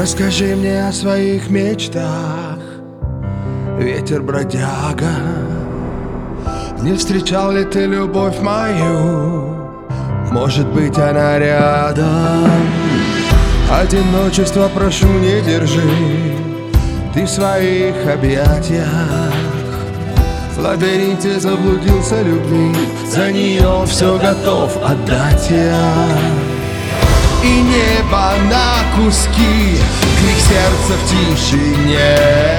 Расскажи мне о своих мечтах, ветер-бродяга. Не встречал ли ты любовь мою? Может быть, она рядом. Одиночество, прошу, не держи ты в своих объятиях. В лабиринте заблудился любви, за нее все готов отдать я. И небо на куски, крик сердца в тишине.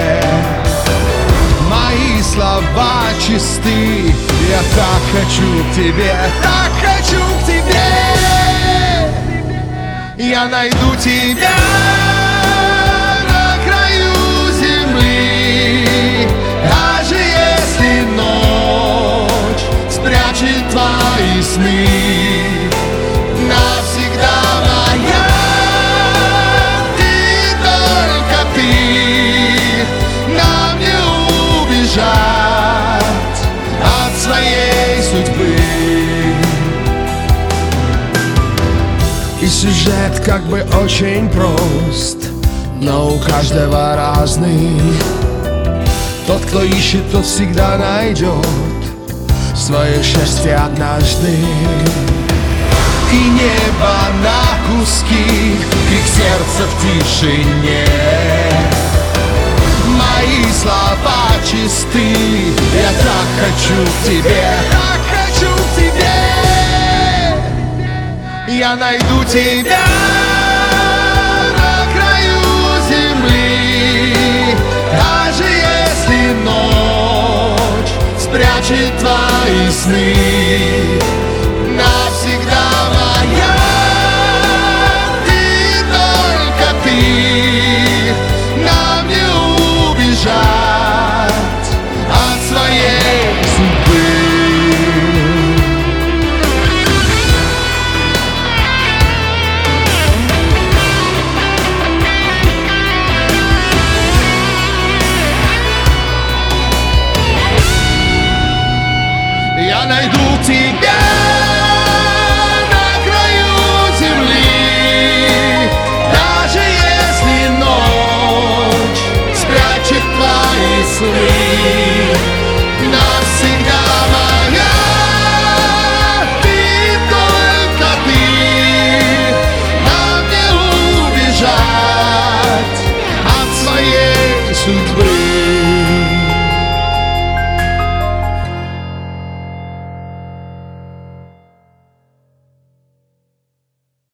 Мои слова чисты, я так хочу к тебе, так хочу к тебе. Я найду тебя на краю земли, даже если ночь спрячет твои сны. Навсегда моя, ты, только ты. Нам не убежать от своей судьбы. И сюжет как бы очень прост, но у каждого разный. Тот, кто ищет, тот всегда найдет свое счастье однажды. И небо на куски, крик сердца в тишине. Мои слова чисты, я так хочу к тебе, так хочу к тебе. Я найду тебя на краю земли, даже если ночь спрячет твои сны. Навсегда моя, ты, только ты. Нам не убежать от своей судьбы. Я найду тебя на краю земли, даже если ночь спрячет твои сны. Навсегда моя, ты, только ты. Нам не убежать от своей судьбы.